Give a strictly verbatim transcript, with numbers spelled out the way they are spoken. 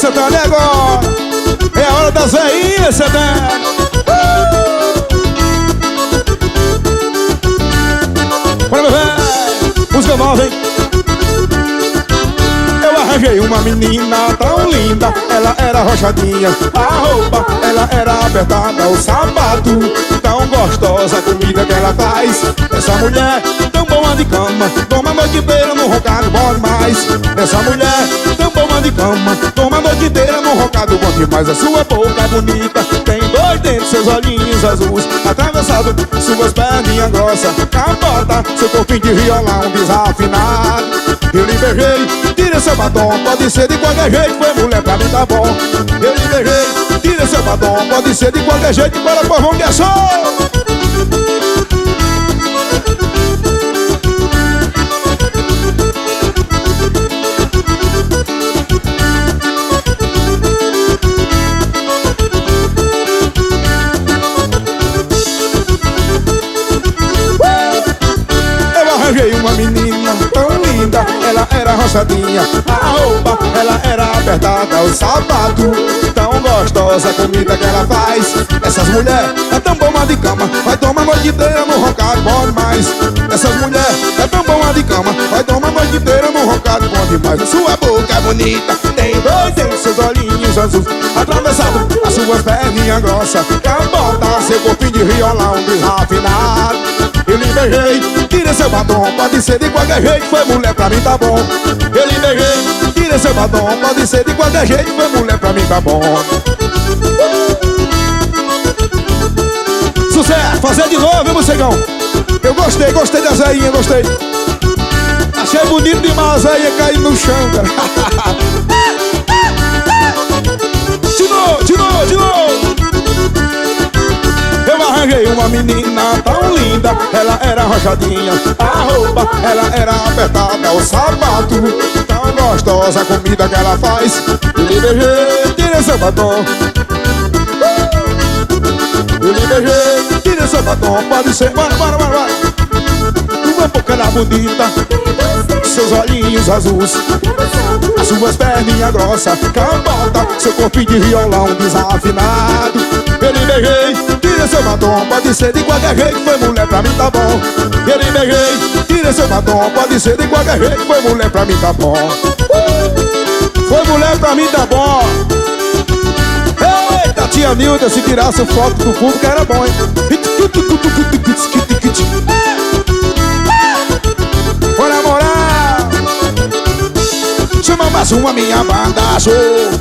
Santana, agora é a hora das veinhas, Santana. Bora, meu velho, música nova, hein? Eu arranjei uma menina tão linda, ela era rochadinha, a roupa, ela era apertada, o sapato, tão gostosa a comida que ela faz. Essa mulher tão boa de cama, toma a noite inteira no rocado, bom demais. Essa mulher tão boa de cama, toma a noite inteira no rocado, bom demais. A sua boca é bonita, tem dois dentes, seus olhinhos azuis, atravessado, suas perninhas grossas, capota, seu corpinho de violão desafinado. Eu lhe beijei, tira seu batom, pode ser de qualquer jeito, foi mulher pra mim tá bom. Eu lhe beijei, tira seu batom, pode ser de qualquer jeito, bora por vão que é só. Eu arranjei uma menina tão linda, ela era roçadinha, a roupa, ela era apertada, o sapato, tão gostosa a comida que ela faz. Essas mulheres é tão boa de cama, vai tomar a noite inteira no rocado, bom demais. Essas mulheres é tão boa de cama, vai tomar a noite inteira no rocado, bom demais. A sua boca é bonita, tem dois dentes, seus olhinhos azuis, atravessado, as suas perninhas grossas, capota, seu corpinho de violão desafinado. Eu lhe beijei, tira seu batom, pode ser de qualquer jeito, foi mulher pra mim tá bom. Eu lhe beijei, tira seu batom, pode ser de qualquer jeito, foi mulher pra mim tá bom. Sucesso, fazer de novo, viu, Mocegão? Eu gostei, gostei da zeinha, gostei. Achei bonito demais a zeinha cair no chão, cara. De novo, de novo, de novo. Eu arranjei uma menina tão linda, ela era rochadinha, a roupa, ela era apertada, o sapato, tão gostosa a comida que ela faz. Eu lhe beijei, tira seu batom. Eu lhe beijei, tira seu batom, pode ser, bora, bora, bora, bora. Uma boca era bonita, seus olhinhos azuis, as suas perninhas grossas, capota, seu corpinho de violão desafinado. Eu lhe beijei, tira seu batom, pode ser de qualquer jeito, foi mulher pra mim tá bom. Eu lhe beijei, tira seu batom, pode ser de qualquer jeito, foi mulher pra mim tá bom. Foi mulher pra mim tá bom. Eita, tia Nilda, se tirasse foto do público era bom, hein? Bora namorar. Chama mais uma minha banda, show.